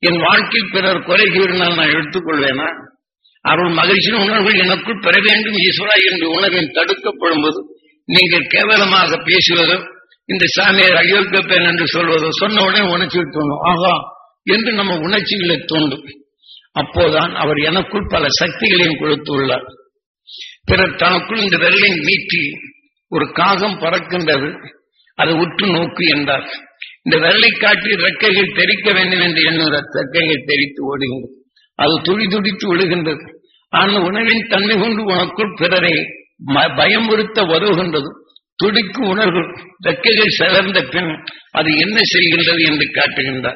என் வாழ்க்கையில் பிறர் குறை கூறினால் நான் எடுத்துக்கொள்வேனா? அருள் மகிழ்ச்சியின் உணர்வுகள் எனக்குள் பெற வேண்டும் ஈஸ்வரா என்று உணர்வின் தடுக்கப்படும் போது நீங்கள் கேவலமாக பேசுவதோ, இந்த சாமியார் அயோக்கியப்பேன் என்று சொல்வதோ, சொன்ன உடனே உணர்ச்சி தோணும், ஆகா என்று நம்ம உணர்ச்சிகளை தோண்டும். அப்போதான் அவர் எனக்குள் பல சக்திகளையும் கொடுத்துள்ளார். பிறர் தனக்குள் இந்த விரலை நீட்டி ஒரு காகம் பறக்கின்றது, அதை உற்று நோக்கு என்றார். இந்த விரலை காட்டி ரெக்கைகள் தெரிக்க வேண்டும் என்று எண்ணுகிற ரெக்கைகள் தெரித்து ஓடுகின்றது. அது துடி துடித்து விழுகின்றது. ஆனால் உணவின் தன்மை கொண்டு உனக்குள் பிறரை பயமுறுத்த உதவுகின்றது. துடிக்கும் உணர்வு ரெக்கைகள் செலர்ந்த பின் அது என்ன செய்கின்றது என்று காட்டுகின்றார்.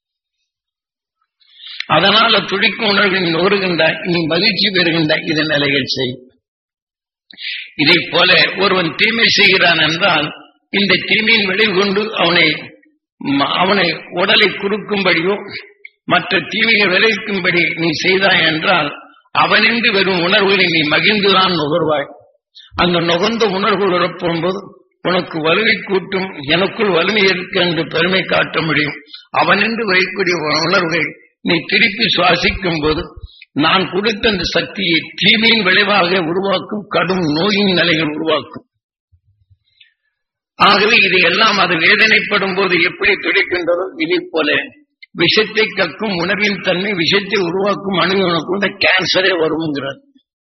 அதனால துடிக்கும் உணர்வில் நோறுகின்றாய், நீ மகிழ்ச்சி பெறுகின்றாய். இதன் நிலைகள் செய். இதை போல ஒருவன் தீமை செய்கிறான் என்றால் இந்த தீமையின் விளைவு கொண்டு அவனை உடலை குறுக்கும்படியோ மற்ற தீமையை விளைவிக்கும்படி நீ செய்தாய் என்றால் அவனின்றி வரும் உணர்வுகளை நீ மகிழ்ந்துதான் நுகர்வாய். அந்த நுகர்ந்த உணர்வுகள் உறப்பும்போது உனக்கு வலுவை கூட்டும். எனக்குள் வலிமை இருக்கு என்று பெருமை காட்ட முடியும். அவனின்றி வைக்கக்கூடிய உணர்வுகள் நீ திருப்பி சுவாசிக்கும் போது நான் கொடுத்த அந்த சக்தியை தீமையின் விளைவாக உருவாக்கும் கடும் நோயின் நிலைகள் உருவாக்கும். ஆகவே இதையெல்லாம் அது வேதனைப்படும் போது எப்படி துடிக்கின்றதோ இதே போல விஷத்தை கக்கும் உணர்வின் தன்மை விஷத்தை உருவாக்கும் அணுகுணக்கு கேன்சரே வருங்கிறார்.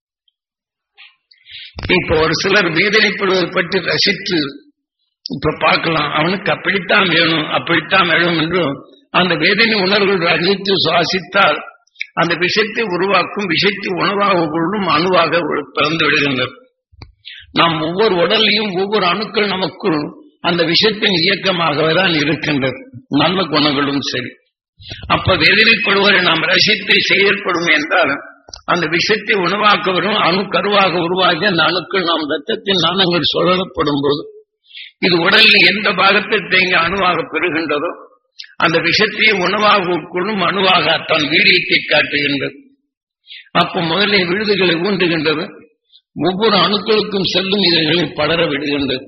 இப்ப ஒரு சிலர் வேதனைப்படுவதை பற்றி ரசித்து இப்ப பார்க்கலாம். அவனுக்கு அப்படித்தான் வேணும் அப்படித்தான் வேணும் என்று அந்த வேதனை உணர்வுகள் ரசித்து சுவாசித்தால் அந்த விஷத்தை உருவாக்கும் விஷத்தை உணவாக கொள்ளும் அணுவாக பிறந்து விடுகின்றது. நாம் ஒவ்வொரு உடலையும் ஒவ்வொரு அணுக்கள் நமக்குள் அந்த விஷத்தின் இயக்கமாகவே தான் இருக்கின்றது. நல்ல குணங்களும் சரி. அப்ப வேதனைப்படுவதை நாம் ரசித்து செயற்படும் என்றால் அந்த விஷத்தை உணவாக்க வரும் அணு கருவாக உருவாகி அந்த அணுக்கள் நாம் ரத்தத்தின் நாணங்கள் சுழலப்படும் போது இது உடலில் எந்த பாகத்தை தேங்க அணுவாக பெறுகின்றதோ அந்த விஷத்தையே உணவாக உட்கொள்ளும் அணுவாக தன் வீரியத்தை காட்டுகின்றது. அப்ப முதலில் விழுதுகளை ஊன்றுகின்றது. ஒவ்வொரு அணுக்களுக்கும் செல்லும் இதழ்களை படர விடுகின்றது.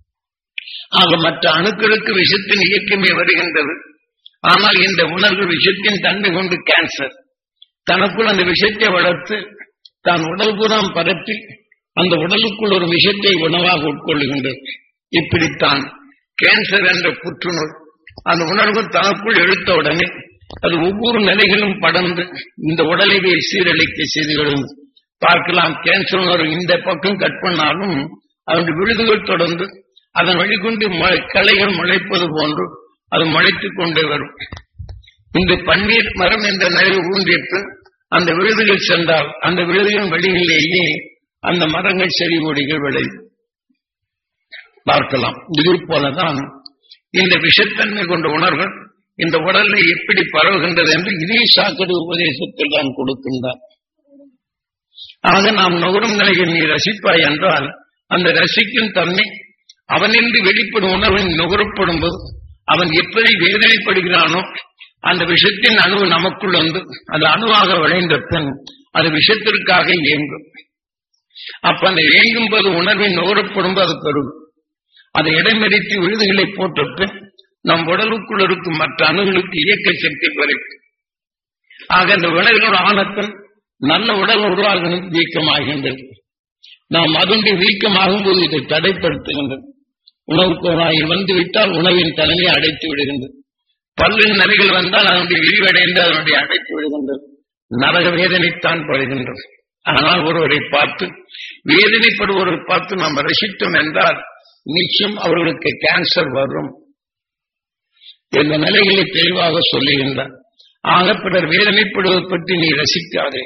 ஆக மற்ற அணுக்களுக்கு விஷத்தின் இயக்கமே வருகின்றது. ஆனால் இந்த உணர்வு விஷத்தின் தன்மை கொண்டு கேன்சர் தனக்குள் அந்த விஷத்தை வளர்த்து தான் உடல் பூராம் பரப்பி அந்த உடலுக்குள் ஒரு விஷத்தை உணவாக உட்கொள்ளுகின்றது. இப்படித்தான் கேன்சர் என்ற புற்றுநோய் அந்த உணர்வு தனக்குள் எழுத்தவுடனே அது ஒவ்வொரு நிலைகளும் படர்ந்து இந்த உடலையே சீரழிக்க செய்துகளும் பார்க்கலாம். கேன்சர் உணர்வு இந்த பக்கம் கட் பண்ணாலும் அதனுடைய விழுதுகள் தொடர்ந்து அதன் வழிகொண்டு கிளைகள் முளைப்பது போன்று அது முளைத்துக் கொண்டே வரும். இந்த பன்னீர் மரம் என்ற நிலையில் ஊன்றிட்டு அந்த விழுதுகள் சென்றால் அந்த விழுதுகளின் வழிகளிலேயே அந்த மரங்கள் செடி கொடிகள் விளையும் பார்க்கலாம். இது போலதான் இந்த விஷத்தன்மை கொண்ட உணர்வுகள் இந்த உடலில் எப்படி பரவுகின்றது என்று இதே சாக்கடை உபதேசத்தில் தான் கொடுக்கின்றார். ஆக நாம் நுகரும் நிலையை நீ ரசிப்பாய் என்றால் அந்த ரசிக்கும் தன்மை அவனின்றி வெளிப்படும் உணர்வின் நுகரப்படும் போது அவன் எப்படி வேதனைப்படுகிறானோ அந்த விஷத்தின் அணு நமக்குள் வந்து அது அணுவாக விளைந்த பின் அது விஷத்திற்காக இயங்கும். அப்ப அந்த இயங்கும் போது உணர்வின் நுகரப்படும் போது அது பெருகும். அதை இடைமறித்து விழுதுகளை போட்டு நம் உடலுக்குள் இருக்கும் மற்ற அணுகளுக்கு இயக்க சக்தி குறைக்கும். ஆக அந்த உணவினோட ஆனத்தன் நல்ல உடல் உருவாகும் வீக்கமாகின்றது. நாம் அதனுடைய வீக்கமாகும் போது இதை தடைப்படுத்துகின்றது. உணவு குழாயில் வந்துவிட்டால் உணவின் தலைமையை அடைத்து விடுகின்றது. பல்லின் நிலைகள் வந்தால் அதனுடைய விரிவடைந்து அதனுடைய அடைத்து விடுகின்றது. நரக வேதனைத்தான் படுகின்றது. ஆனால் ஒருவரை பார்த்து வேதனைப்படுவரை பார்த்து நாம் ரசித்தோம் என்றால் நிச்சயம் அவர்களுக்கு கேன்சர் வரும். இந்த நிலைகளை தெளிவாக சொல்லுகின்றார். ஆக பிறர் வேதனைப்படுவதை பற்றி நீ ரசிக்காதே.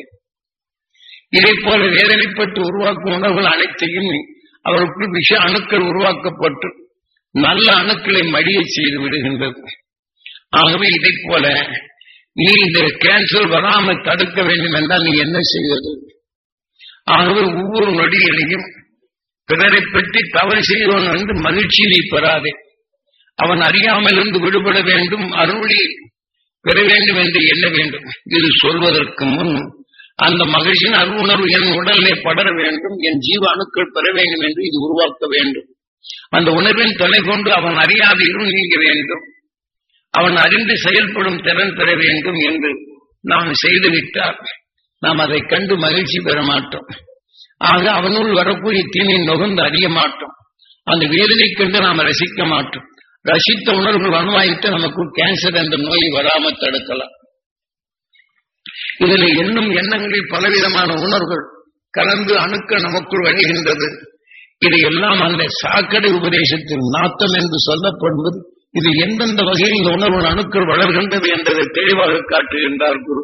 இதை போல வேதனைப்பட்டு உருவாக்கும் உணவுகள் அனைத்தையும் அவர்களுக்கு விஷ அணுக்கள் உருவாக்கப்பட்டு நல்ல அணுக்களை மடிய செய்து விடுகின்றது. ஆகவே இதை போல நீ இந்த கேன்சர் வராமல் தடுக்க வேண்டும் என்றால் நீ என்ன செய்வது? ஆகவே ஒவ்வொரு நொடியிலையும் பிறரை பற்றி தவறு செய்வன் என்று மகிழ்ச்சியை பெறாதே. அவன் அறியாமல் இருந்து விடுபட வேண்டும், அருளி பெற வேண்டும் என்று எண்ண வேண்டும். இது சொல்வதற்கு முன் அந்த மகிழ்ச்சியின் அருணர்வு என் உடலிலே படர வேண்டும், என் ஜீவ அணுக்கள் பெற வேண்டும் என்று இது உருவாக்க வேண்டும். அந்த உணர்வின் துணை கொண்டு அவன் அறியாத இருள் நீங்க வேண்டும். அவன் அறிந்து செயல்படும் திறன் பெற வேண்டும் என்று நாம் செய்துவிட்டால் நாம் அதை கண்டு மகிழ்ச்சி பெற மாட்டோம். ஆக அவனுள் வரக்கூடிய தீமை நுகர்ந்து அறிய மாட்டோம். அந்த வேதனை கண்டு நாம் ரசிக்க மாட்டோம். ரசித்த உணர்வுகள் அணுவாயிட்டு நமக்கு கேன்சர் என்ற நோயை வராமல் தடுக்கலாம். இதில் எண்ணும் எண்ணங்களில் பலவிதமான உணர்வுகள் கலந்து அணுக்கள் நமக்குள் வருகின்றது. இது எல்லாம் அந்த சாக்கடை உபதேசத்தில் நாத்தம் என்று சொல்லப்படுவது. இது எந்தெந்த வகையில் இந்த உணர்வு அணுக்கள் வளர்கின்றது என்பதை தெளிவாக காட்டுகின்றார் குரு.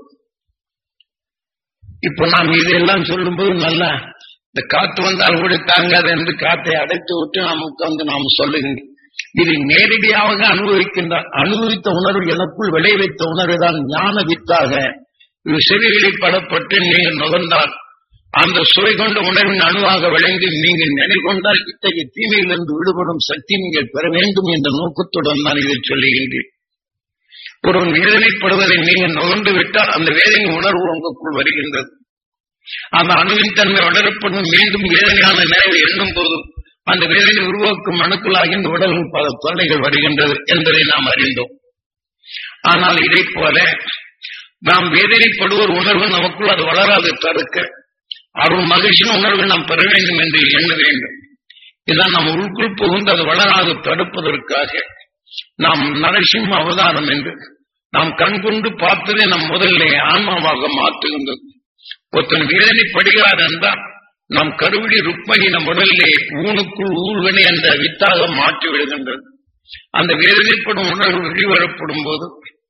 இப்ப நாம் இதெல்லாம் சொல்லும்போது நல்லா இந்த காத்து வந்தால் கூட தாங்காது என்று காத்தை அடைத்து விட்டு நாம் உட்கார்ந்து நாம் சொல்லுகின்றோம். இதை நேரடியாக அனுபவிக்கின்றார். அனுபவித்த உணர்வு எனக்குள் விளைவித்த உணர்வு தான் ஞான வித்தாக செவிகளில் படப்பட்டு நீங்கள் நுகர்ந்தால் அந்த சுவை கொண்ட உணர்வின் அணுவாக விளைந்து நீங்கள் நினைக்கொண்டால் இத்தகைய தீமையிலிருந்து விடுபடும் சக்தி நீங்கள் பெற வேண்டும் என்ற நோக்கத்துடன் நான் இதை சொல்லுகின்றேன். ஒருவன் வேதனைப்படுவதை நீங்கள் நுகர்ந்து விட்டால் அந்த வேதனை உணர்வு உங்களுக்குள் வருகின்றது. அந்த அணுவின் தன்மை வளரப்படும் மீண்டும் வேதனையான நிலையை எண்ணும் போதும் அந்த வேதனை உருவாக்கும் அணுக்களாகி இந்த உடலில் பல தொல்லைகள் வருகின்றது என்பதை நாம் அறிந்தோம். ஆனால் இதை போல நாம் வேதனைப்படுவோர் உணர்வு நமக்குள் அது வளராது தடுக்க அருள் மகிழ்ச்சியின் உணர்வு நாம் பெற வேண்டும் என்று எண்ண வேண்டும். இதான் நாம் உள்குள் புகுந்து அது வளராது தடுப்பதற்காக நாம் நரசிம்ம அவதாரம் என்று நாம் கண்கொண்டு பார்த்ததை நம் முதலிலே ஆன்மாவாக மாற்றுகின்றது. ஒருத்தன் வேதனைப்படுகிறார் என்றால் நாம் கருவிழி ருக்மணி நம் உடலிலே ஊனுக்குள் ஊழ்வனை என்ற வித்தாக மாற்றி விடுகின்றது. அந்த வேதனைப்படும் உணர்வு வெளிவரப்படும் போது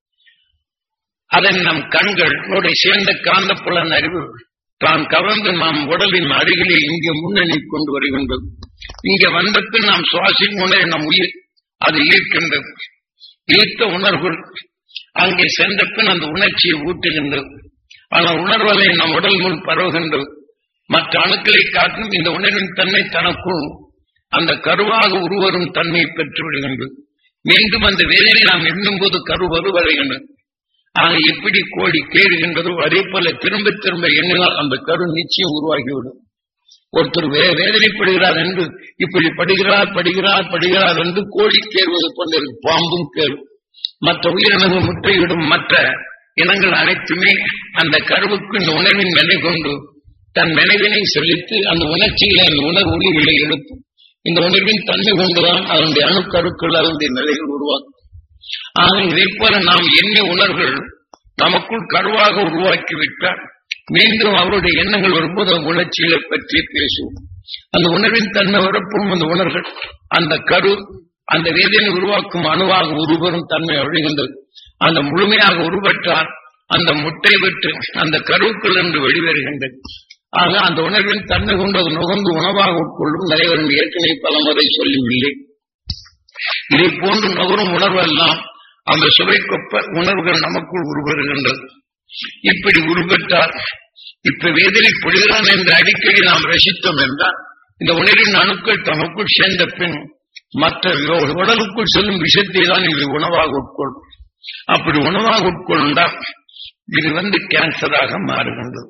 அதன் நம் கண்களோட சேர்ந்த காந்த புலன் அறிவு தான் கவர்ந்து நாம் உடலின் அருகிலே இங்கே முன்னணி கொண்டு வருகின்றது. இங்கே வந்தது நாம் சுவாசிக்கும் உணர்வு நம் உயிர் அது ஈர்க்கின்றது. ஈர்த்த உணர்வுகள் அங்கே சென்ற பின் அந்த உணர்ச்சியை ஊட்டுகின்றது. ஆனால் உணர்வதை நம் உடல் முன் பரவுகின்றது. மற்ற அணுக்களை காட்டும் இந்த உணர்வின் தன்மை தனக்கும் அந்த கருவாக உருவரும் தன்மையை பெற்று விடுகின்றது. மீண்டும் அந்த வேதனை நாம் எண்ணும் போது கரு வருவடைகின்றது. ஆக எப்படி கோடி கேடுகின்றதோ அதே போல திரும்ப திரும்ப எண்ணினால் அந்த கரு நிச்சயம் உருவாகிவிடும். ஒருத்தர் வேதனைப்படுகிறார் என்று இப்படி படுகிறார் என்று கோழி கேள்வது கொண்டிருக்கு. பாம்பும் கேள்வி மற்ற உயிரினங்கள் முற்றையிடும் மற்ற இனங்கள் அனைத்துமே அந்த கருவுக்கு இந்த உணர்வின் நிலை கொண்டு தன் நினைவினை செலுத்தி அந்த உணர்ச்சியில அந்த உணர்வு ஒளிகளை எடுக்கும். இந்த உணர்வின் தன்மை கொண்டுதான் அதனுடைய அணுக்கருக்கள் அதனுடைய நிலைகள் உருவாக்கும். ஆக இதை போல நாம் எண்ண உணர்வுகள் நமக்குள் கருவாக உருவாக்கிவிட்டால் மீண்டும் அவருடைய எண்ணங்கள் வரும்போது உணர்ச்சிகளை பற்றி பேசுவோம். அந்த உணர்வின் தன்மை வரப்பும் அந்த உணர்வுகள் அந்த கரு அந்த வேதனை உருவாக்கும் அணுவாக உருவரும் தன்மை அழிகின்றது. அந்த முழுமையாக உருவற்றால் அந்த முட்டை விட்டு அந்த கருவுக்குள் என்று வெளிவருகின்றது. ஆக அந்த உணர்வின் தன்மை கொண்டு அது நுகர்ந்து உணவாக உட்கொள்ளும் தலைவரும் ஏற்கனவே பலமுறை சொல்லிவில்லை. இதை போன்று நுகரும் உணர்வெல்லாம் அந்த சுவைக்கொப்ப உணர்வுகள் நமக்குள் உருவருகின்றது. இப்படி உருவெற்றால் இப்ப வேதனை பொழுகிறான் என்று அடிக்கடி நாம் ரசித்தோம் என்றால் இந்த உணர்வின் அணுக்கள் தமக்குள் சேர்ந்த பின் மற்ற உடலுக்குள் செல்லும் விஷத்தை தான் இது உணவாக உட்கொள்ளும். அப்படி உணவாக உட்கொண்டால் இது கேன்சராக மாறுகின்றது.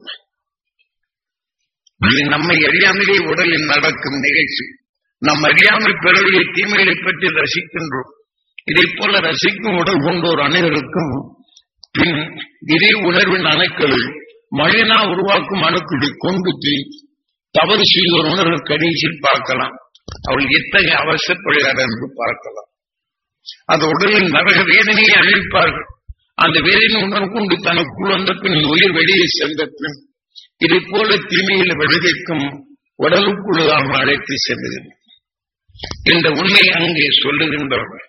இது நம்மை அறியாமலே உடலில் நடக்கும் நிகழ்ச்சி. நம் அறியாமல் பிறருடைய தீமைகளை பற்றி ரசிக்கின்றோம். இதை போல ரசிக்கும் உடல் கொண்டோர் அனைவருக்கும் பின் இதே உணர்வின் அணுக்களில் மனிதனா உருவாக்கும் அணுக்களை கொண்டு தவறு செய்வோர் உணர்வு கடைசியில் பார்க்கலாம். அவள் எத்தகைய அவசரப்படுகிறார் என்று பார்க்கலாம். அந்த உடலின் நரக வேதனையை அழிப்பார்கள். அந்த வேதனை உணர்வு கொண்டு தனக்குள் வந்த பின் உயிர் வெளியே சென்ற பின் இதை போல தீமையில் விளைவிக்கும் உடலுக்குள் நாம் அழைத்து செல்லுகிறோம். இந்த உண்மை அங்கே சொல்லுகின்றவர்கள்